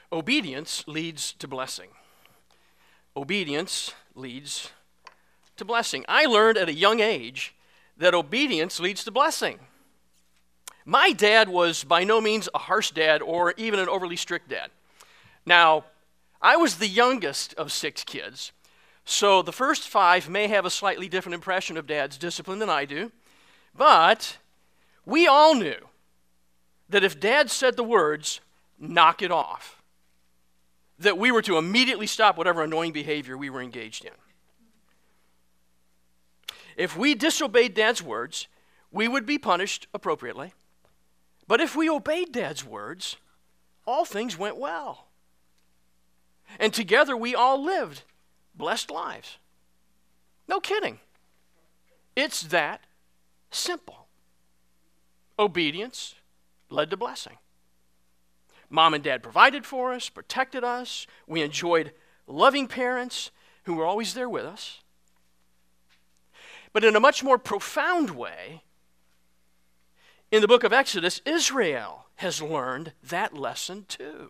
Obedience leads to blessing. Obedience leads to blessing. I learned at a young age that obedience leads to blessing. My dad was by no means a harsh dad or even an overly strict dad. Now, I was the youngest of 6 kids, so the first 5 may have a slightly different impression of Dad's discipline than I do, but we all knew that if Dad said the words, "knock it off," that we were to immediately stop whatever annoying behavior we were engaged in. If we disobeyed Dad's words, we would be punished appropriately. But if we obeyed Dad's words, all things went well. And together we all lived blessed lives. No kidding. It's that simple. Obedience led to blessing. Mom and Dad provided for us, protected us. We enjoyed loving parents who were always there with us. But in a much more profound way, in the book of Exodus, Israel has learned that lesson too.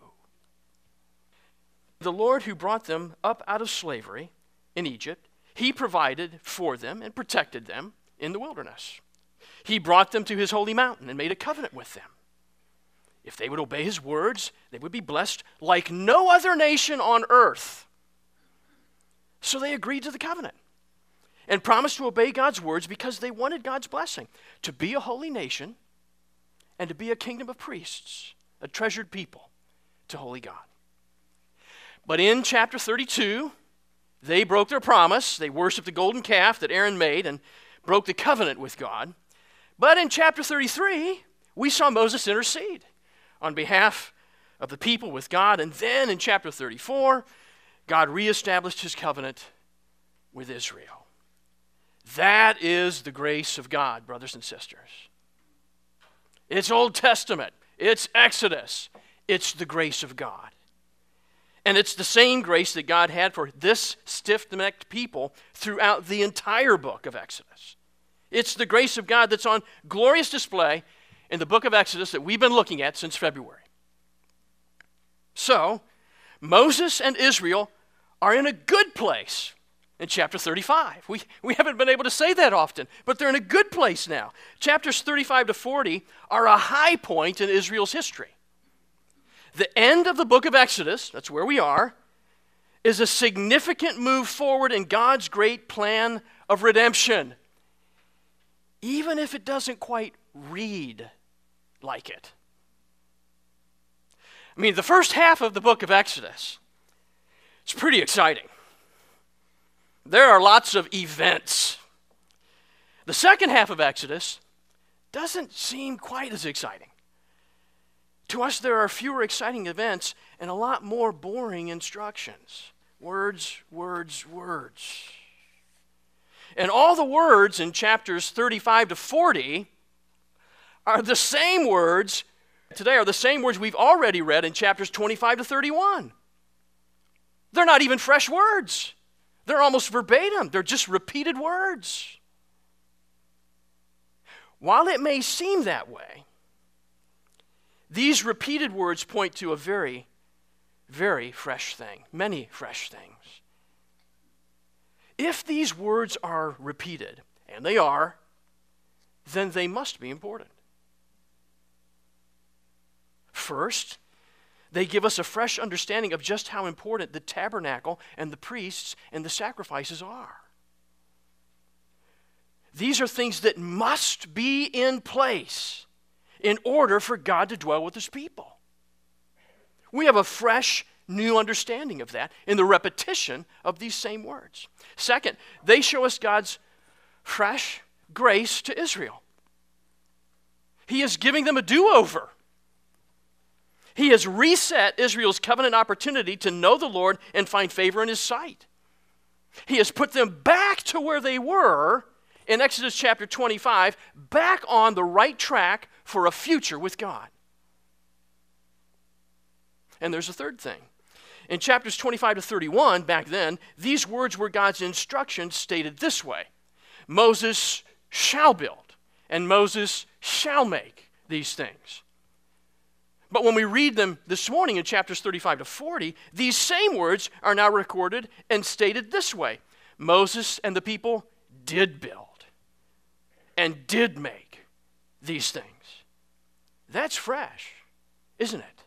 The Lord who brought them up out of slavery in Egypt, he provided for them and protected them in the wilderness. He brought them to his holy mountain and made a covenant with them. If they would obey his words, they would be blessed like no other nation on earth. So they agreed to the covenant and promised to obey God's words because they wanted God's blessing, to be a holy nation and to be a kingdom of priests, a treasured people to holy God. But in chapter 32, they broke their promise. They worshiped the golden calf that Aaron made and broke the covenant with God. But in chapter 33, we saw Moses intercede on behalf of the people with God. And then in chapter 34, God reestablished his covenant with Israel. That is the grace of God, brothers and sisters. It's Old Testament. It's Exodus. It's the grace of God. And it's the same grace that God had for this stiff-necked people throughout the entire book of Exodus. It's the grace of God that's on glorious display in the book of Exodus that we've been looking at since February. So, Moses and Israel are in a good place in chapter 35. We haven't been able to say that often, but they're in a good place now. Chapters 35 to 40 are a high point in Israel's history. The end of the book of Exodus, that's where we are, is a significant move forward in God's great plan of redemption, even if it doesn't quite read like it. I mean, the first half of the book of Exodus, it's pretty exciting. There are lots of events. The second half of Exodus doesn't seem quite as exciting. To us, there are fewer exciting events and a lot more boring instructions. Words, words, words. And all the words in chapters 35 to 40 are the same words, today are the same words we've already read in chapters 25 to 31. They're not even fresh words. They're almost verbatim. They're just repeated words. While it may seem that way, these repeated words point to a very, very fresh thing, many fresh things. If these words are repeated, and they are, then they must be important. First, they give us a fresh understanding of just how important the tabernacle and the priests and the sacrifices are. These are things that must be in place in order for God to dwell with his people. We have a fresh, new understanding of that in the repetition of these same words. Second, they show us God's fresh grace to Israel. He is giving them a do-over. He has reset Israel's covenant opportunity to know the Lord and find favor in his sight. He has put them back to where they were in Exodus chapter 25, back on the right track for a future with God. And there's a third thing. In chapters 25 to 31, back then, these words were God's instructions stated this way: Moses shall build, and Moses shall make these things. But when we read them this morning in chapters 35 to 40, these same words are now recorded and stated this way. Moses and the people did build and did make these things. That's fresh, isn't it?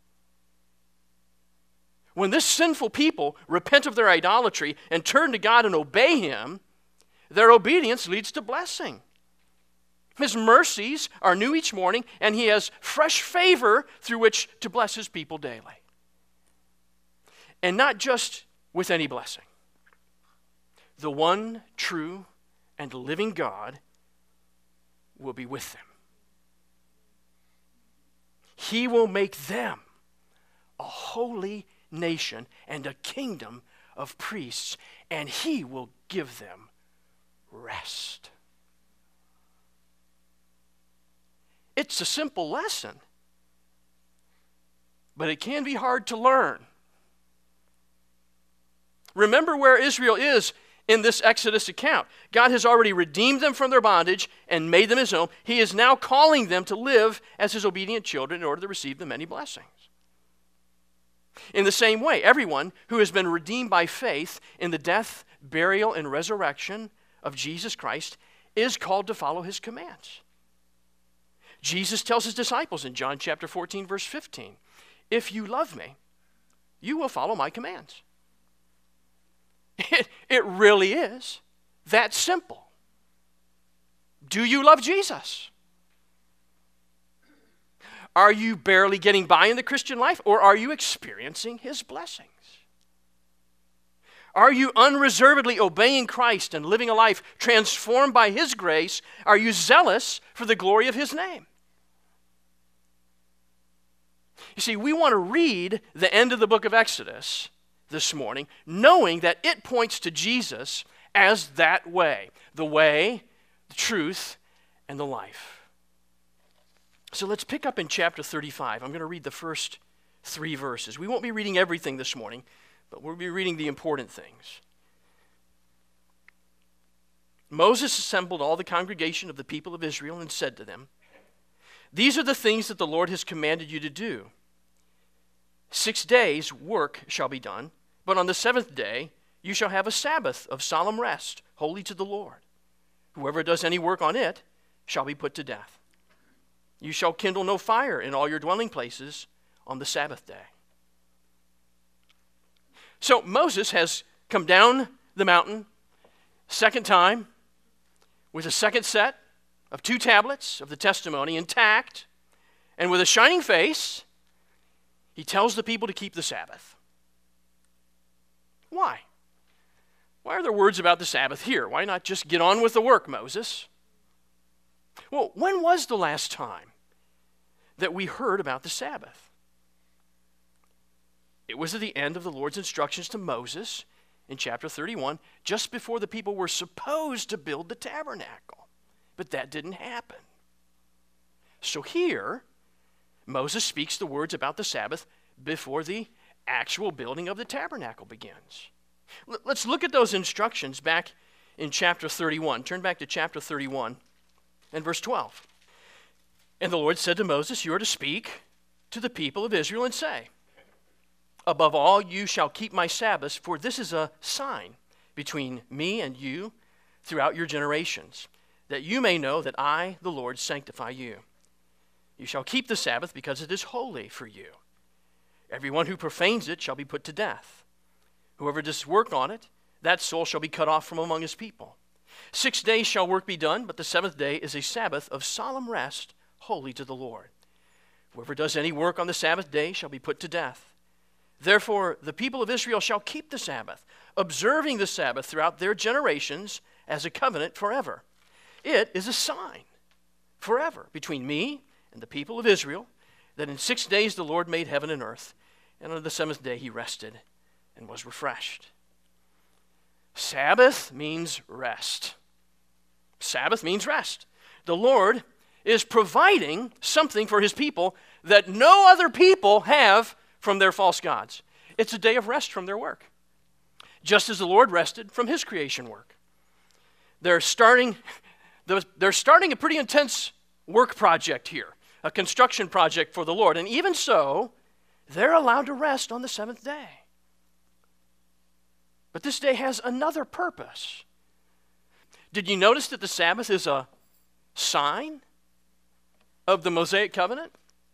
When this sinful people repent of their idolatry and turn to God and obey Him, their obedience leads to blessing. His mercies are new each morning, and He has fresh favor through which to bless His people daily. And not just with any blessing. The one true and living God will be with them. He will make them a holy nation and a kingdom of priests, and He will give them rest. It's a simple lesson, but it can be hard to learn. Remember where Israel is in this Exodus account. God has already redeemed them from their bondage and made them His own. He is now calling them to live as His obedient children in order to receive the many blessings. In the same way, everyone who has been redeemed by faith in the death, burial, and resurrection of Jesus Christ is called to follow His commands. Jesus tells His disciples in John chapter 14, verse 15, if you love me, you will follow my commands. It really is that simple. Do you love Jesus? Are you barely getting by in the Christian life, or are you experiencing His blessings? Are you unreservedly obeying Christ and living a life transformed by His grace? Are you zealous for the glory of His name? You see, we want to read the end of the book of Exodus this morning, knowing that it points to Jesus as that way, the truth, and the life. So let's pick up in chapter 35. I'm going to read the first 3 verses. We won't be reading everything this morning, but we'll be reading the important things. Moses assembled all the congregation of the people of Israel and said to them, these are the things that the Lord has commanded you to do. 6 days' work shall be done, but on the 7th day you shall have a Sabbath of solemn rest, holy to the Lord. Whoever does any work on it shall be put to death. You shall kindle no fire in all your dwelling places on the Sabbath day. So Moses has come down the mountain, second time, with a second set of 2 tablets of the testimony intact, and with a shining face, he tells the people to keep the Sabbath. Why? Why are there words about the Sabbath here? Why not just get on with the work, Moses? Well, when was the last time that we heard about the Sabbath? It was at the end of the Lord's instructions to Moses in chapter 31, just before the people were supposed to build the tabernacle. But that didn't happen. So here, Moses speaks the words about the Sabbath before the actual building of the tabernacle begins. Let's look at those instructions back in chapter 31. Turn back to chapter 31 and verse 12. And the Lord said to Moses, you are to speak to the people of Israel and say, above all you shall keep my Sabbaths, for this is a sign between me and you throughout your generations, that you may know that I, the Lord, sanctify you. You shall keep the Sabbath because it is holy for you. Everyone who profanes it shall be put to death. Whoever does work on it, that soul shall be cut off from among his people. 6 days shall work be done, but the 7th day is a Sabbath of solemn rest, holy to the Lord. Whoever does any work on the Sabbath day shall be put to death. Therefore, the people of Israel shall keep the Sabbath, observing the Sabbath throughout their generations as a covenant forever. It is a sign forever between me and the people of Israel, that in 6 days the Lord made heaven and earth, and on the 7th day he rested and was refreshed. Sabbath means rest. Sabbath means rest. The Lord is providing something for his people that no other people have from their false gods. It's a day of rest from their work, just as the Lord rested from his creation work. They're starting a pretty intense work project here. a construction project for the Lord. And even so, they're allowed to rest on the seventh day. But this day has another purpose. Did you notice that the Sabbath is a sign of the Mosaic covenant?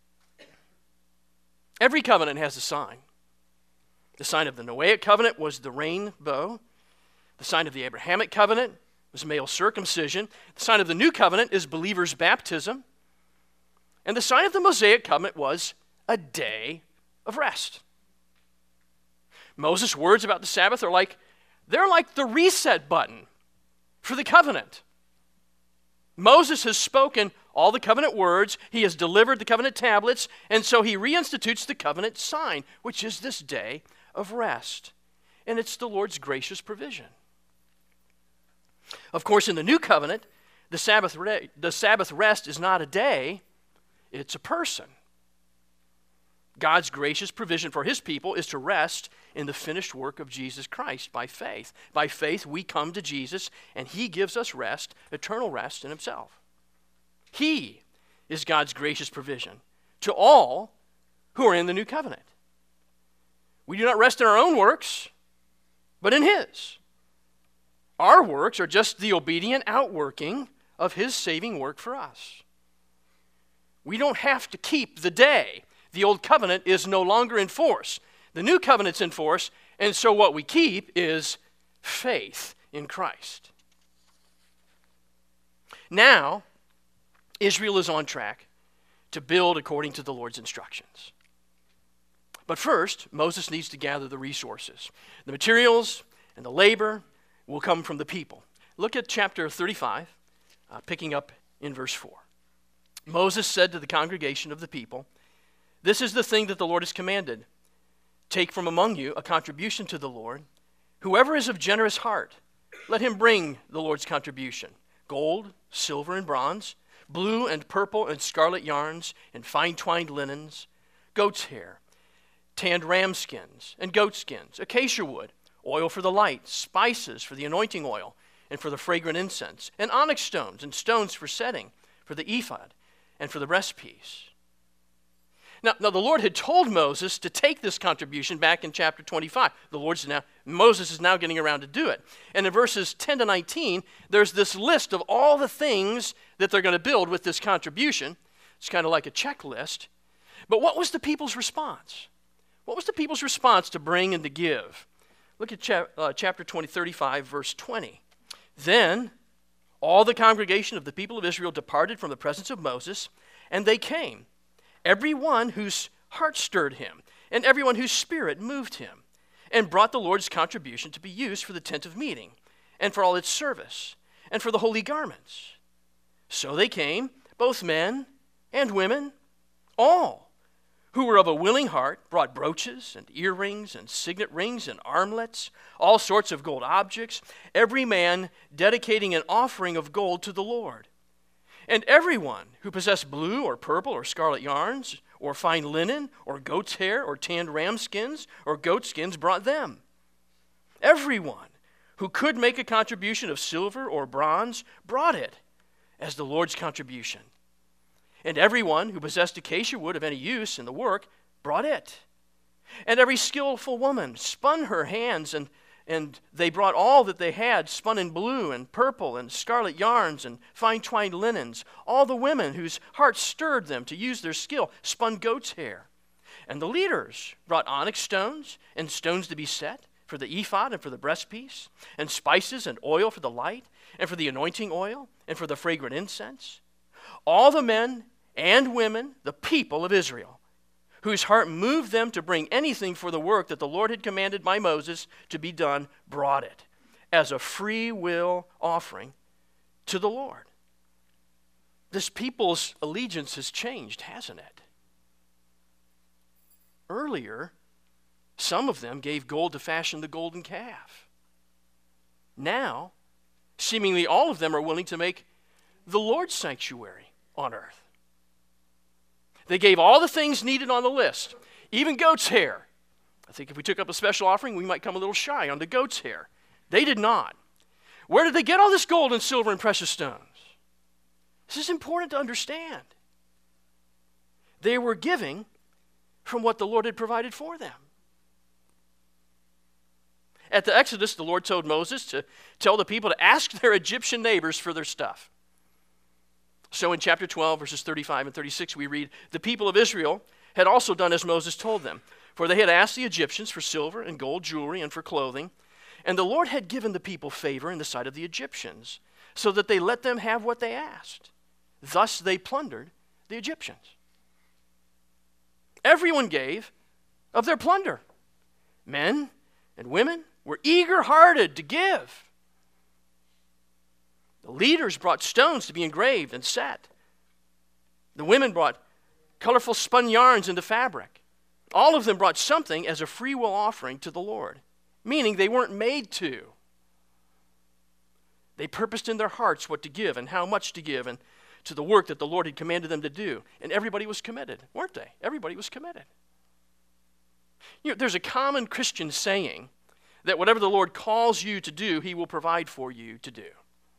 Every covenant has a sign. The sign of the Noahic covenant was the rainbow. The sign of the Abrahamic covenant was male circumcision. The sign of the new covenant is believers' baptism. And the sign of the Mosaic covenant was a day of rest. Moses' words about the Sabbath they're like the reset button for the covenant. Moses has spoken all the covenant words, he has delivered the covenant tablets, and so he reinstitutes the covenant sign, which is this day of rest. And it's the Lord's gracious provision. Of course, in the new covenant, the Sabbath rest is not a day, it's a person. God's gracious provision for his people is to rest in the finished work of Jesus Christ by faith. By faith, we come to Jesus, and he gives us rest, eternal rest in himself. He is God's gracious provision to all who are in the new covenant. We do not rest in our own works, but in his. Our works are just the obedient outworking of his saving work for us. We don't have to keep the day. The old covenant is no longer in force. The new covenant's in force, and so what we keep is faith in Christ. Now, Israel is on track to build according to the Lord's instructions. But first, Moses needs to gather the resources. The materials and the labor will come from the people. Look at chapter 35, picking up in verse 4. Moses said to the congregation of the people, "This is the thing that the Lord has commanded. Take from among you a contribution to the Lord. Whoever is of generous heart, let him bring the Lord's contribution. Gold, silver, and bronze, blue and purple and scarlet yarns, and fine twined linens, goat's hair, tanned ram skins and goat skins, acacia wood, oil for the light, spices for the anointing oil and for the fragrant incense, and onyx stones and stones for setting, for the ephod and for the breastpiece." Now the Lord had told Moses to take this contribution back in chapter 25. Moses is now getting around to do it. And in verses 10 to 19, there's this list of all the things that they're going to build with this contribution. It's kind of like a checklist. But what was the people's response? What was the people's response to bring and to give? Look at chapter 35, verse 20. Then all the congregation of the people of Israel departed from the presence of Moses, and they came, everyone whose heart stirred him, and everyone whose spirit moved him, and brought the Lord's contribution to be used for the tent of meeting, and for all its service, and for the holy garments. So they came, both men and women, all who were of a willing heart, brought brooches and earrings and signet rings and armlets, all sorts of gold objects, every man dedicating an offering of gold to the Lord. And everyone who possessed blue or purple or scarlet yarns, or fine linen, or goat's hair, or tanned ram skins, or goat skins brought them. Everyone who could make a contribution of silver or bronze brought it as the Lord's contribution. And everyone who possessed acacia wood of any use in the work brought it. And every skillful woman spun her hands, and they brought all that they had, spun in blue and purple and scarlet yarns and fine twined linens. All the women whose hearts stirred them to use their skill spun goat's hair. And the leaders brought onyx stones and stones to be set for the ephod and for the breastpiece, and spices and oil for the light, and for the anointing oil, and for the fragrant incense. All the men and women, the people of Israel, whose heart moved them to bring anything for the work that the Lord had commanded by Moses to be done, brought it as a free will offering to the Lord. This people's allegiance has changed, hasn't it? Earlier, some of them gave gold to fashion the golden calf. Now, seemingly all of them are willing to make the Lord's sanctuary on earth. They gave all the things needed on the list, even goat's hair. I think if we took up a special offering, we might come a little shy on the goat's hair. They did not. Where did they get all this gold and silver and precious stones? This is important to understand. They were giving from what the Lord had provided for them. At the Exodus, the Lord told Moses to tell the people to ask their Egyptian neighbors for their stuff. So in chapter 12, verses 35 and 36, we read, "The people of Israel had also done as Moses told them, for they had asked the Egyptians for silver and gold jewelry and for clothing, and the Lord had given the people favor in the sight of the Egyptians, so that they let them have what they asked. Thus they plundered the Egyptians." Everyone gave of their plunder. Men and women were eager-hearted to give. The leaders brought stones to be engraved and set. The women brought colorful spun yarns into fabric. All of them brought something as a free will offering to the Lord, meaning they weren't made to. They purposed in their hearts what to give and how much to give and to the work that the Lord had commanded them to do. And everybody was committed, weren't they? Everybody was committed. You know, there's a common Christian saying that whatever the Lord calls you to do, he will provide for you to do.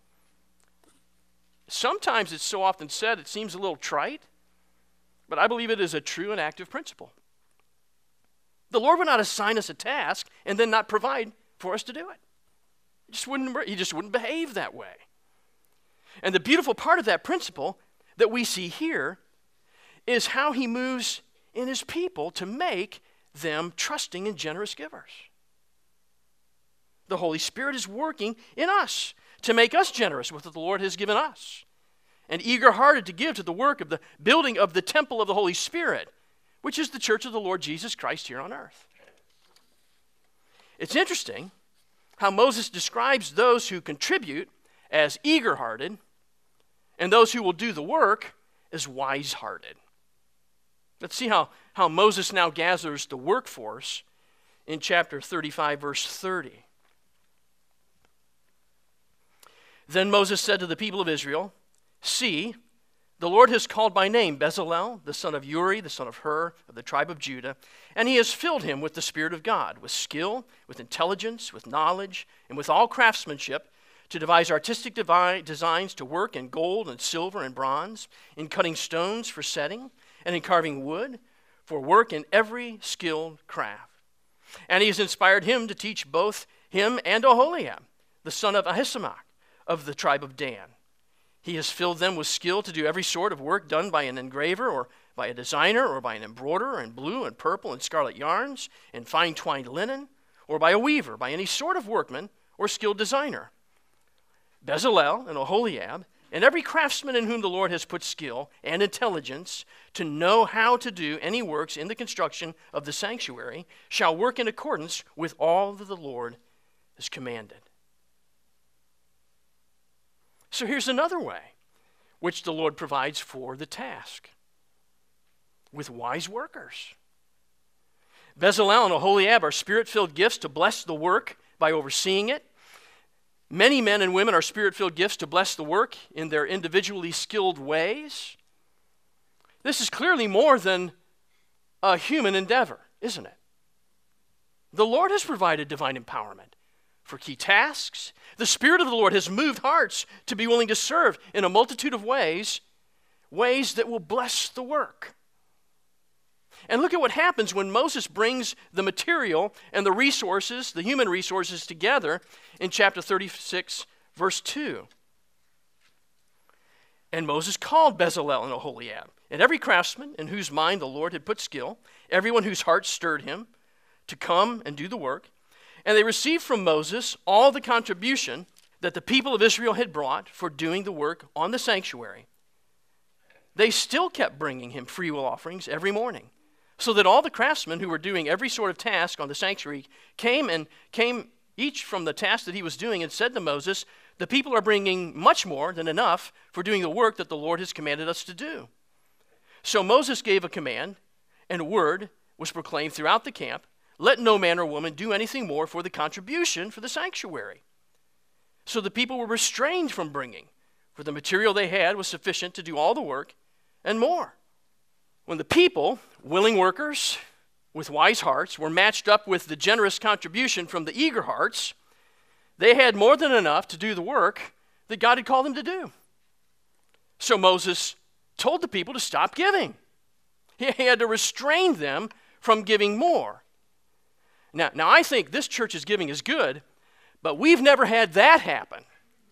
Sometimes it's so often said it seems a little trite, but I believe it is a true and active principle. The Lord would not assign us a task and then not provide for us to do it. He just wouldn't behave that way. And the beautiful part of that principle that we see here is how he moves in his people to make them trusting and generous givers. The Holy Spirit is working in us to make us generous with what the Lord has given us, and eager-hearted to give to the work of the building of the temple of the Holy Spirit, which is the church of the Lord Jesus Christ here on earth. It's interesting how Moses describes those who contribute as eager-hearted and those who will do the work as wise-hearted. Let's see how Moses now gathers the workforce in chapter 35, verse 30. "Then Moses said to the people of Israel, 'See, the Lord has called by name Bezalel, the son of Uri, the son of Hur, of the tribe of Judah, and he has filled him with the Spirit of God, with skill, with intelligence, with knowledge, and with all craftsmanship, to devise artistic designs, to work in gold and silver and bronze, in cutting stones for setting, and in carving wood, for work in every skilled craft. And he has inspired him to teach both him and Oholiab, the son of Ahisamach, of the tribe of Dan. He has filled them with skill to do every sort of work done by an engraver or by a designer or by an embroiderer in blue and purple and scarlet yarns and fine twined linen, or by a weaver, by any sort of workman or skilled designer. Bezalel and Oholiab and every craftsman in whom the Lord has put skill and intelligence to know how to do any works in the construction of the sanctuary shall work in accordance with all that the Lord has commanded." So here's another way which the Lord provides for the task: with wise workers. Bezalel and Oholiab are spirit-filled gifts to bless the work by overseeing it. Many men and women are spirit-filled gifts to bless the work in their individually skilled ways. This is clearly more than a human endeavor, isn't it? The Lord has provided divine empowerment for key tasks. The Spirit of the Lord has moved hearts to be willing to serve in a multitude of ways that will bless the work. And look at what happens when Moses brings the material and the resources, the human resources, together in chapter 36, verse 2. "And Moses called Bezalel and Oholiab, and every craftsman in whose mind the Lord had put skill, everyone whose heart stirred him, to come and do the work. And they received from Moses all the contribution that the people of Israel had brought for doing the work on the sanctuary. They still kept bringing him freewill offerings every morning, so that all the craftsmen who were doing every sort of task on the sanctuary came each from the task that he was doing and said to Moses, 'The people are bringing much more than enough for doing the work that the Lord has commanded us to do.' So Moses gave a command, and a word was proclaimed throughout the camp, 'Let no man or woman do anything more for the contribution for the sanctuary.' So the people were restrained from bringing, for the material they had was sufficient to do all the work and more. When the people, willing workers with wise hearts, were matched up with the generous contribution from the eager hearts, they had more than enough to do the work that God had called them to do. So Moses told the people to stop giving. He had to restrain them from giving more. Now I think this church's giving is good, but we've never had that happen.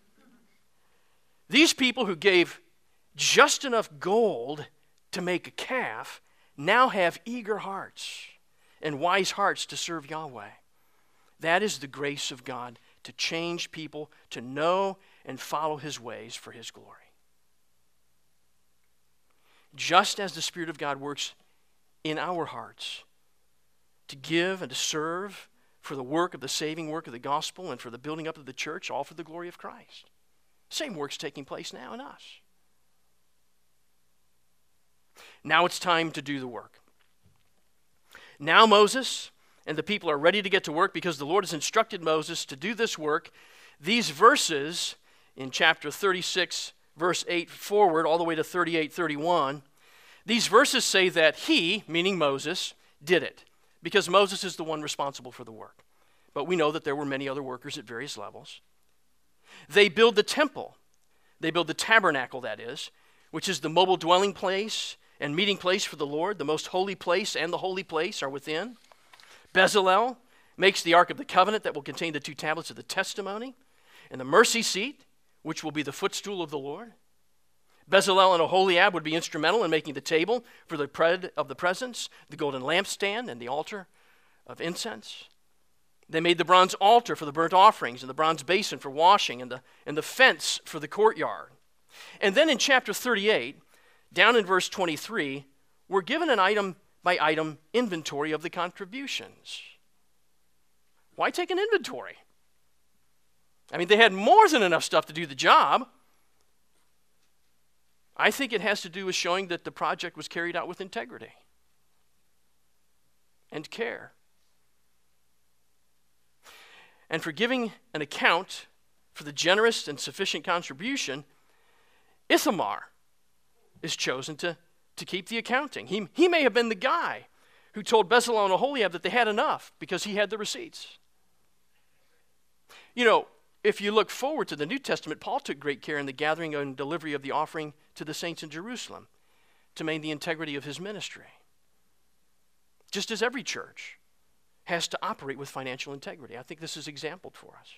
These people who gave just enough gold to make a calf now have eager hearts and wise hearts to serve Yahweh. That is the grace of God to change people to know and follow His ways for His glory. Just as the Spirit of God works in our hearts to give and to serve for the work of the saving work of the gospel and for the building up of the church, all for the glory of Christ. Same work's taking place now in us. Now it's time to do the work. Now Moses and the people are ready to get to work because the Lord has instructed Moses to do this work. These verses in chapter 36, verse 8 forward, all the way to 38:31, these verses say that he, meaning Moses, did it because Moses is the one responsible for the work. But we know that there were many other workers at various levels. They build the temple. They build the tabernacle, that is, which is the mobile dwelling place and meeting place for the Lord. The most holy place and the holy place are within. Bezalel makes the Ark of the Covenant that will contain the 2 tablets of the testimony, and the mercy seat, which will be the footstool of the Lord. Bezalel and Oholiab would be instrumental in making the table for the bread of the presence, the golden lampstand, and the altar of incense. They made the bronze altar for the burnt offerings and the bronze basin for washing and the fence for the courtyard. And then in chapter 38, down in verse 23, we're given an item-by-item inventory of the contributions. Why take an inventory? I mean, they had more than enough stuff to do the job. I think it has to do with showing that the project was carried out with integrity and care. And for giving an account for the generous and sufficient contribution, Ithamar is chosen to keep the accounting. He may have been the guy who told Bezalel and Oholiab that they had enough because he had the receipts. You know, if you look forward to the New Testament, Paul took great care in the gathering and delivery of the offering to the saints in Jerusalem to maintain the integrity of his ministry. Just as every church has to operate with financial integrity. I think this is exampled for us.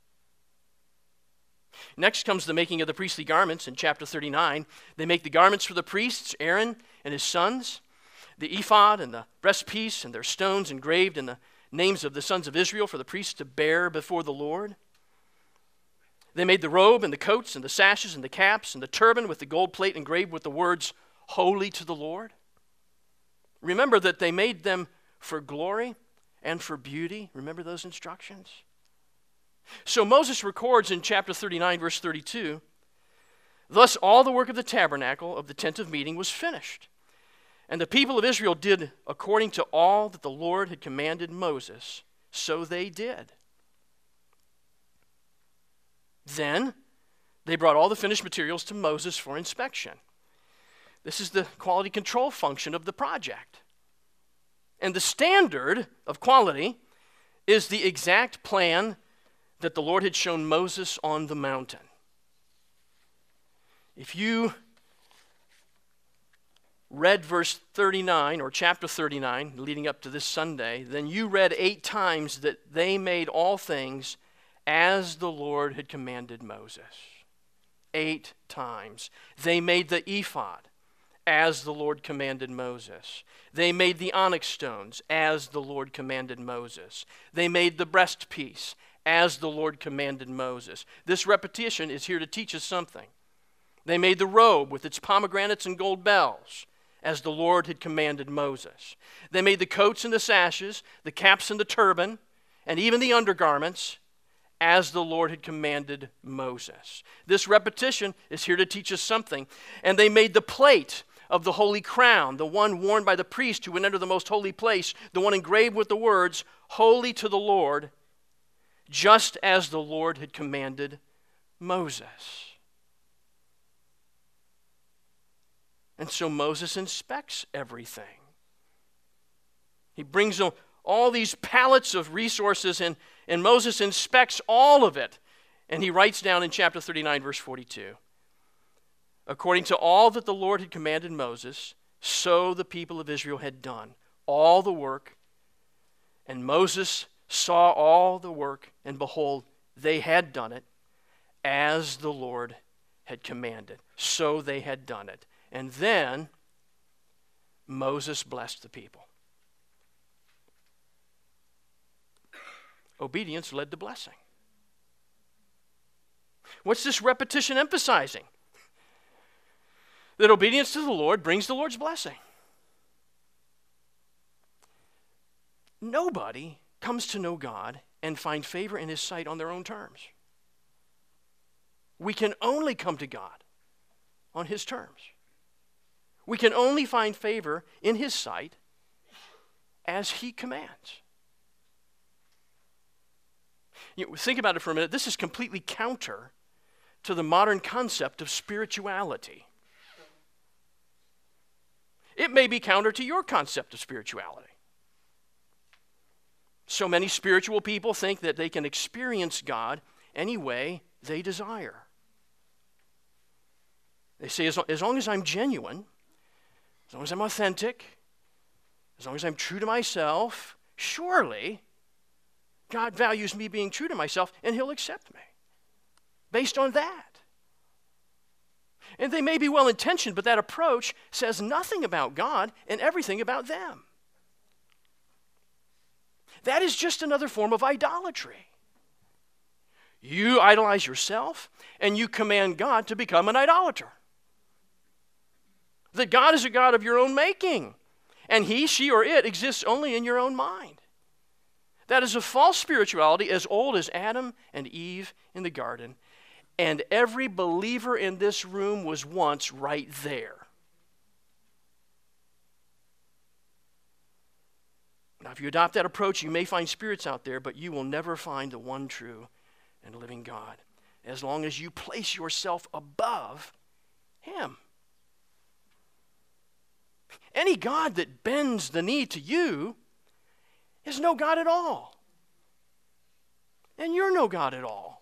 Next comes the making of the priestly garments in chapter 39. They make the garments for the priests, Aaron and his sons, the ephod and the breastpiece and their stones engraved in the names of the sons of Israel for the priests to bear before the Lord. They made the robe and the coats and the sashes and the caps and the turban with the gold plate engraved with the words, "Holy to the Lord." Remember that they made them for glory and for beauty. Remember those instructions? So Moses records in chapter 39, verse 32, "Thus all the work of the tabernacle of the tent of meeting was finished. And the people of Israel did according to all that the Lord had commanded Moses. So they did." Then they brought all the finished materials to Moses for inspection. This is the quality control function of the project. And the standard of quality is the exact plan that the Lord had shown Moses on the mountain. If you read verse 39 or chapter 39 leading up to this Sunday, then you read 8 times that they made all things as the Lord had commanded Moses. 8 times. They made the ephod as the Lord commanded Moses. They made the onyx stones as the Lord commanded Moses. They made the breastpiece as the Lord commanded Moses. This repetition is here to teach us something. They made the robe with its pomegranates and gold bells as the Lord had commanded Moses. They made the coats and the sashes, the caps and the turban, and even the undergarments as the Lord had commanded Moses. This repetition is here to teach us something. And they made the plate of the holy crown, the one worn by the priest who would enter the most holy place, the one engraved with the words, "Holy to the Lord," just as the Lord had commanded Moses. And so Moses inspects everything. He brings all these pallets of resources and Moses inspects all of it. And he writes down in chapter 39, verse 42, "According to all that the Lord had commanded Moses, So the people of Israel had done all the work, and Moses saw all the work, and behold, they had done it as the Lord had commanded. So they had done it. And then Moses blessed the people. Obedience led to blessing. What's this repetition emphasizing? That obedience to the Lord brings the Lord's blessing. Nobody comes to know God and find favor in His sight on their own terms. We can only come to God on His terms. We can only find favor in His sight as He commands. Think about it for a minute. This is completely counter to the modern concept of spirituality. It may be counter to your concept of spirituality. So many spiritual people think that they can experience God any way they desire. They say, as long as I'm genuine, as long as I'm authentic, as long as I'm true to myself, surely God values me being true to myself, and He'll accept me based on that. And they may be well-intentioned, but that approach says nothing about God and everything about them. That is just another form of idolatry. You idolize yourself, and you command God to become an idolater. That God is a God of your own making, and He, she, or it exists only in your own mind. That is a false spirituality as old as Adam and Eve in the garden, and every believer in this room was once right there. Now, if you adopt that approach, you may find spirits out there, but you will never find the one true and living God, as long as you place yourself above Him. Any God that bends the knee to you is no God at all. And you're no God at all.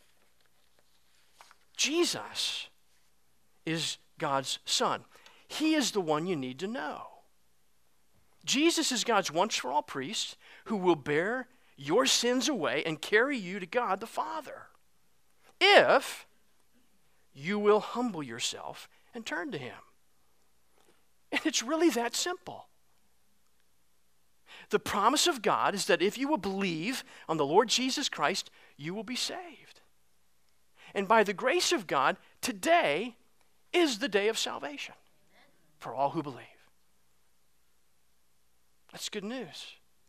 Jesus is God's Son. He is the one you need to know. Jesus is God's once-for-all priest who will bear your sins away and carry you to God the Father, if you will humble yourself and turn to Him. And it's really that simple. The promise of God is that if you will believe on the Lord Jesus Christ, you will be saved. And by the grace of God, today is the day of salvation for all who believe. That's good news.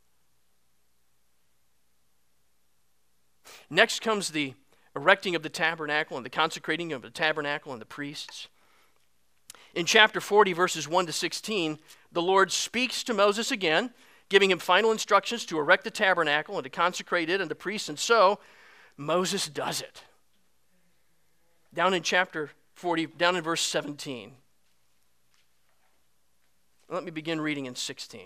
Next comes the erecting of the tabernacle and the consecrating of the tabernacle and the priests. In chapter 40, verses 1 to 16, the Lord speaks to Moses again, giving him final instructions to erect the tabernacle and to consecrate it and the priests, and so Moses does it. Down in chapter 40, down in verse 17. Let me begin reading in 16.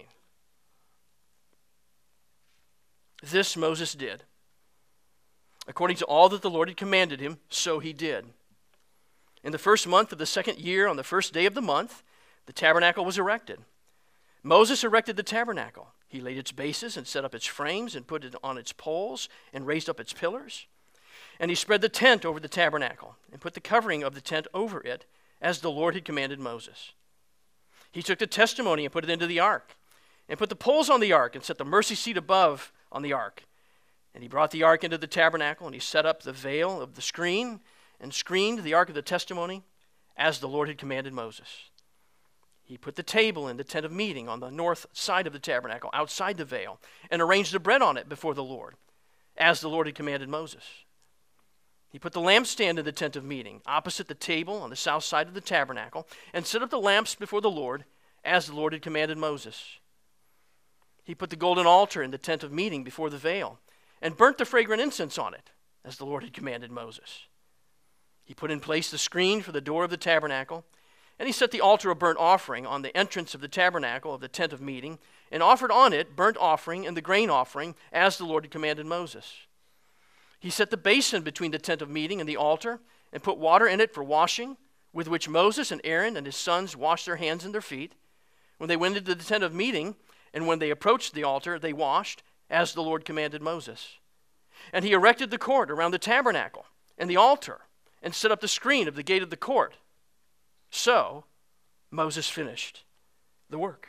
This Moses did. According to all that the Lord had commanded him, so he did. In the first month of the second year, on the first day of the month, the tabernacle was erected. Moses erected the tabernacle. He laid its bases and set up its frames and put it on its poles and raised up its pillars. And he spread the tent over the tabernacle and put the covering of the tent over it, as the Lord had commanded Moses. He took the testimony and put it into the ark, and put the poles on the ark and set the mercy seat above on the ark. And he brought the ark into the tabernacle, and he set up the veil of the screen and screened the ark of the testimony, as the Lord had commanded Moses. He put the table in the tent of meeting on the north side of the tabernacle, outside the veil, and arranged the bread on it before the Lord, as the Lord had commanded Moses. He put the lampstand in the tent of meeting, opposite the table on the south side of the tabernacle, and set up the lamps before the Lord, as the Lord had commanded Moses. He put the golden altar in the tent of meeting before the veil, and burnt the fragrant incense on it, as the Lord had commanded Moses. He put in place the screen for the door of the tabernacle, and he set the altar of burnt offering on the entrance of the tabernacle of the tent of meeting, and offered on it burnt offering and the grain offering, as the Lord had commanded Moses. He set the basin between the tent of meeting and the altar, and put water in it for washing, with which Moses and Aaron and his sons washed their hands and their feet. When they went into the tent of meeting, and when they approached the altar, they washed, as the Lord commanded Moses. And he erected the court around the tabernacle and the altar, and set up the screen of the gate of the court. So Moses finished the work.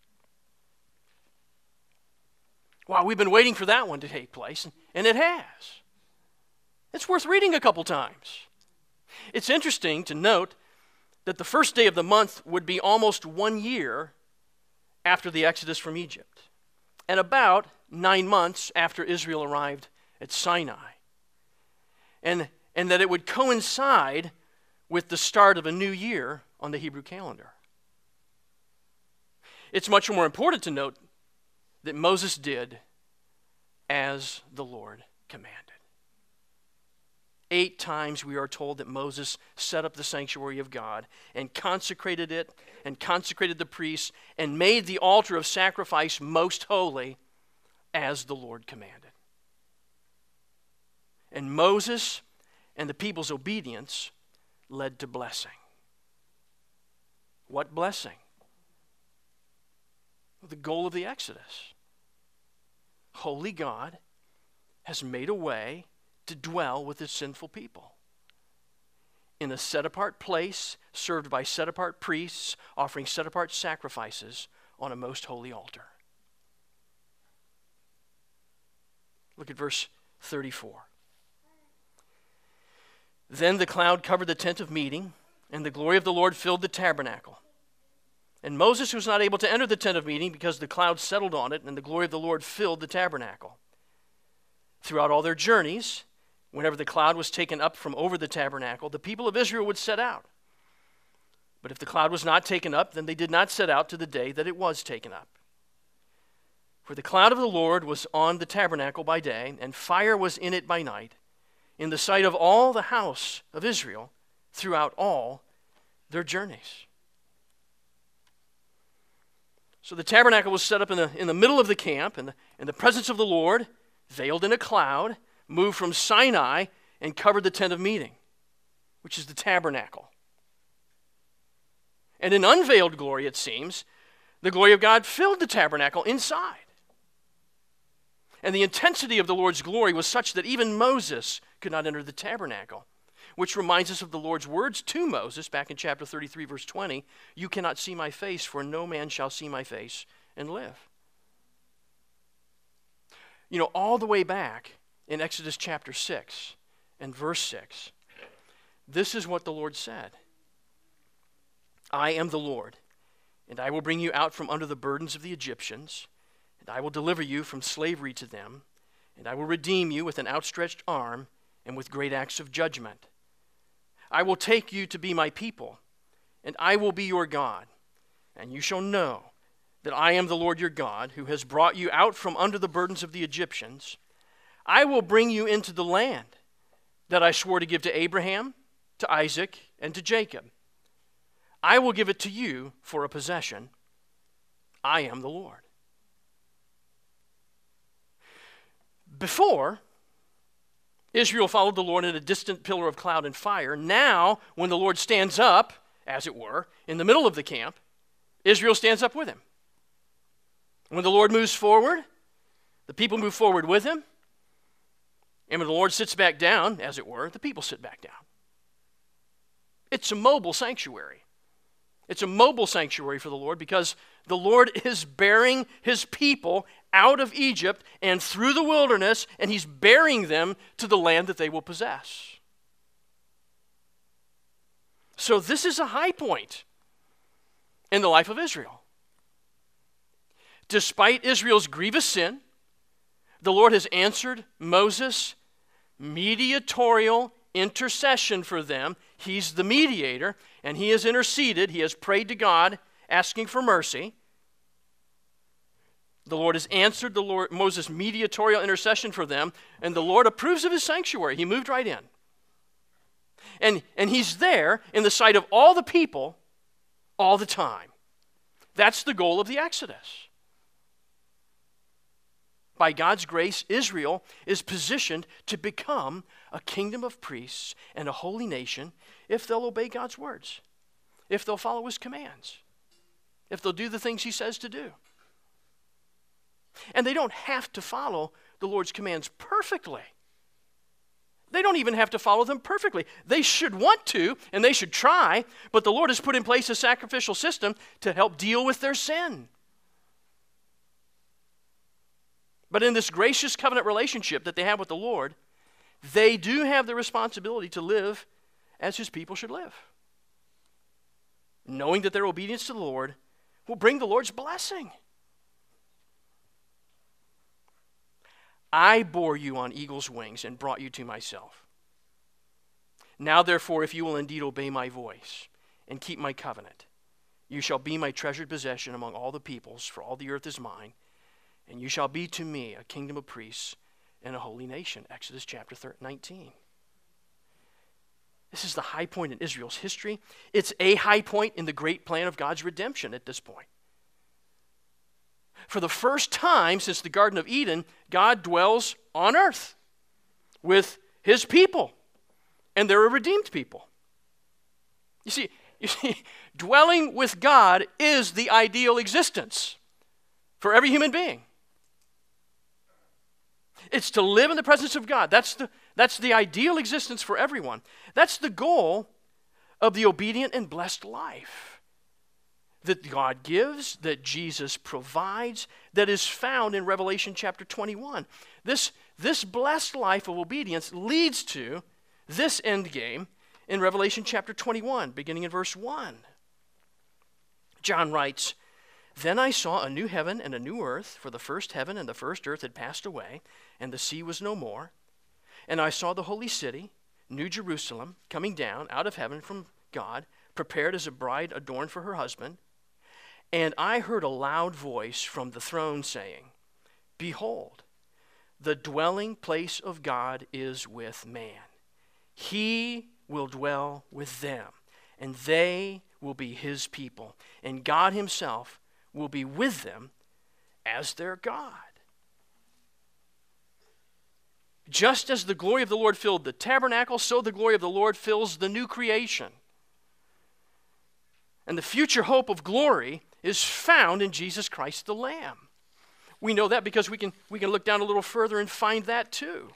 Wow, we've been waiting for that one to take place, and it has. It's worth reading a couple times. It's interesting to note that the first day of the month would be almost 1 year after the Exodus from Egypt, and about 9 months after Israel arrived at Sinai, and that it would coincide with the start of a new year on the Hebrew calendar. It's much more important to note that Moses did as the Lord commanded. 8 times we are told that Moses set up the sanctuary of God and consecrated it and consecrated the priests and made the altar of sacrifice most holy as the Lord commanded. And Moses and the people's obedience led to blessing. What blessing? The goal of the Exodus. Holy God has made a way to dwell with his sinful people in a set-apart place, served by set-apart priests, offering set-apart sacrifices on a most holy altar. Look at verse 34. Then the cloud covered the tent of meeting, and the glory of the Lord filled the tabernacle. And Moses was not able to enter the tent of meeting because the cloud settled on it, and the glory of the Lord filled the tabernacle. Throughout all their journeys, whenever the cloud was taken up from over the tabernacle, the people of Israel would set out. But if the cloud was not taken up, then they did not set out to the day that it was taken up. For the cloud of the Lord was on the tabernacle by day, and fire was in it by night, in the sight of all the house of Israel throughout all their journeys. So the tabernacle was set up in the middle of the camp, and the presence of the Lord, veiled in a cloud, moved from Sinai and covered the tent of meeting, which is the tabernacle. And in unveiled glory, it seems, the glory of God filled the tabernacle inside. And the intensity of the Lord's glory was such that even Moses could not enter the tabernacle, which reminds us of the Lord's words to Moses back in chapter 33, verse 20, "You cannot see my face, for no man shall see my face and live." You know, all the way back in Exodus chapter 6 and verse 6, this is what the Lord said. "I am the Lord, and I will bring you out from under the burdens of the Egyptians, and I will deliver you from slavery to them, and I will redeem you with an outstretched arm and with great acts of judgment. I will take you to be my people, and I will be your God, and you shall know that I am the Lord your God, who has brought you out from under the burdens of the Egyptians. I will bring you into the land that I swore to give to Abraham, to Isaac, and to Jacob. I will give it to you for a possession. I am the Lord." Before, Israel followed the Lord in a distant pillar of cloud and fire. Now, when the Lord stands up, as it were, in the middle of the camp, Israel stands up with him. When the Lord moves forward, the people move forward with him. And when the Lord sits back down, as it were, the people sit back down. It's a mobile sanctuary. It's a mobile sanctuary for the Lord because the Lord is bearing his people out of Egypt and through the wilderness, and he's bearing them to the land that they will possess. So this is a high point in the life of Israel. Despite Israel's grievous sin, the Lord has answered Moses' mediatorial intercession for them. He's the mediator, and he has interceded. He has prayed to God, asking for mercy. The Lord has answered Moses' mediatorial intercession for them, and the Lord approves of his sanctuary. He moved right in. And he's there in the sight of all the people all the time. That's the goal of the Exodus. By God's grace, Israel is positioned to become a kingdom of priests and a holy nation if they'll obey God's words, if they'll follow his commands. if they'll do the things he says to do. And they don't have to follow the Lord's commands perfectly. They don't even have to follow them perfectly. They should want to, and they should try, but the Lord has put in place a sacrificial system to help deal with their sin. But in this gracious covenant relationship that they have with the Lord, they do have the responsibility to live as his people should live, knowing that their obedience to the Lord will bring the Lord's blessing. I bore you on eagle's wings and brought you to myself. Now therefore, if you will indeed obey my voice and keep my covenant, you shall be my treasured possession among all the peoples, for all the earth is mine, and you shall be to me a kingdom of priests and a holy nation. Exodus chapter 19. This is the high point in Israel's history. It's a high point in the great plan of God's redemption at this point. For the first time since the Garden of Eden, God dwells on earth with his people, and they're a redeemed people. You see, dwelling with God is the ideal existence for every human being. It's to live in the presence of God. That's the ideal existence for everyone. That's the goal of the obedient and blessed life that God gives, that Jesus provides, that is found in Revelation chapter 21. This blessed life of obedience leads to this end game in Revelation chapter 21, beginning in verse 1. John writes, "Then I saw a new heaven and a new earth, for the first heaven and the first earth had passed away, and the sea was no more. And I saw the holy city, New Jerusalem, coming down out of heaven from God, prepared as a bride adorned for her husband. And I heard a loud voice from the throne saying, 'Behold, the dwelling place of God is with man. He will dwell with them, and they will be his people, and God himself will be with them as their God.'" Just as the glory of the Lord filled the tabernacle, so the glory of the Lord fills the new creation. And the future hope of glory is found in Jesus Christ the Lamb. We know that because we can look down a little further and find that too.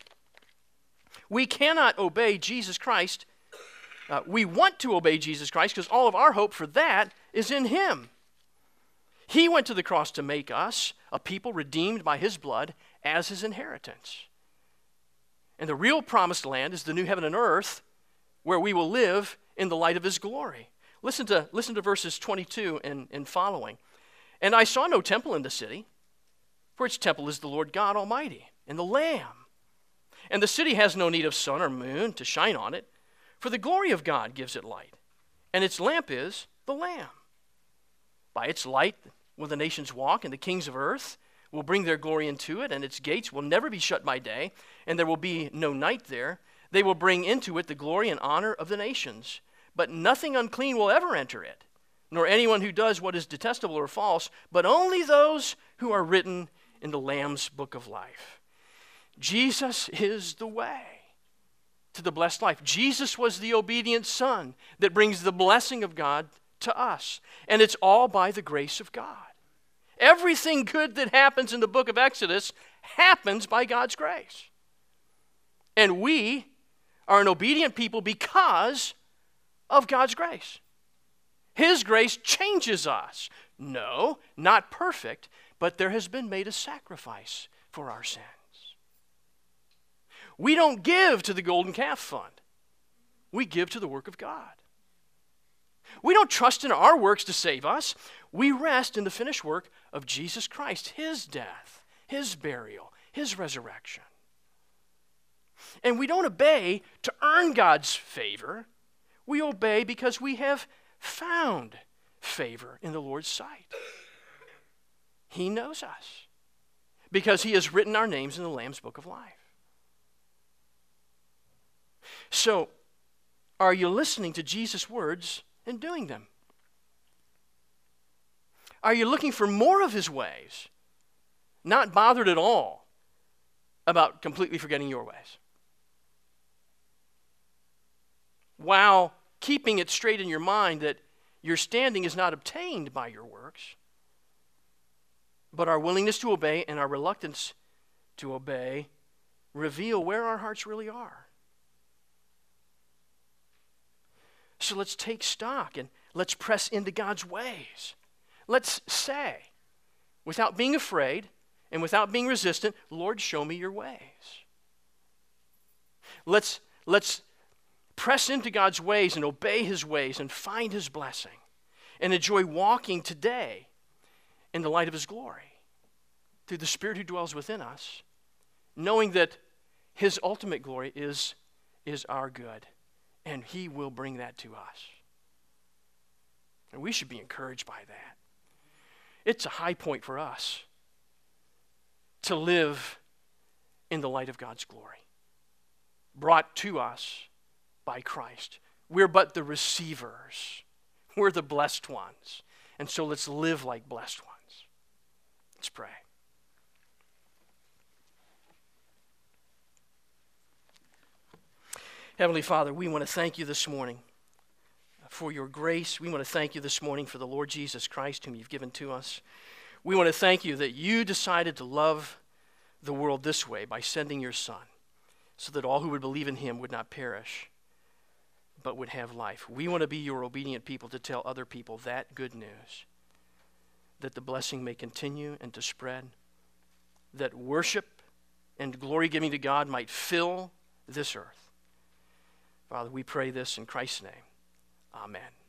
We cannot obey Jesus Christ. We want to obey Jesus Christ because all of our hope for that is in him. He went to the cross to make us a people redeemed by his blood as his inheritance. And the real promised land is the new heaven and earth where we will live in the light of his glory. Listen to verses 22 and following. "And I saw no temple in the city, for its temple is the Lord God Almighty and the Lamb. And the city has no need of sun or moon to shine on it, for the glory of God gives it light, and its lamp is the Lamb. By its light will the nations walk, and the kings of earth will bring their glory into it, and its gates will never be shut by day, and there will be no night there. They will bring into it the glory and honor of the nations. But nothing unclean will ever enter it, nor anyone who does what is detestable or false, but only those who are written in the Lamb's book of life." Jesus is the way to the blessed life. Jesus was the obedient Son that brings the blessing of God to us. And it's all by the grace of God. Everything good that happens in the book of Exodus happens by God's grace. And we are an obedient people because of God's grace. His grace changes us. No, not perfect, but there has been made a sacrifice for our sins. We don't give to the Golden Calf Fund. We give to the work of God. We don't trust in our works to save us. We rest in the finished work of Jesus Christ, his death, his burial, his resurrection. And we don't obey to earn God's favor. We obey because we have found favor in the Lord's sight. He knows us because he has written our names in the Lamb's book of life. So, are you listening to Jesus' words and doing them? Are you looking for more of his ways, not bothered at all about completely forgetting your ways, while keeping it straight in your mind that Your standing is not obtained by your works, but our willingness to obey and our reluctance to obey reveal where our hearts really are. So let's take stock and let's press into God's ways. Let's say, without being afraid and without being resistant, Lord, show me your ways. Let's press into God's ways and obey his ways and find his blessing and enjoy walking today in the light of his glory through the Spirit who dwells within us, knowing that his ultimate glory is our good, and he will bring that to us. And we should be encouraged by that. It's a high point for us to live in the light of God's glory, brought to us by Christ. We're but the receivers. We're the blessed ones. And so let's live like blessed ones. Let's pray. Heavenly Father, we want to thank you this morning for your grace. We want to thank you this morning for the Lord Jesus Christ, whom you've given to us. We want to thank you that you decided to love the world this way by sending your Son, so that all who would believe in him would not perish, but would have life. We want to be your obedient people to tell other people that good news, that the blessing may continue and to spread, that worship and glory giving to God might fill this earth. Father, we pray this in Christ's name. Amen.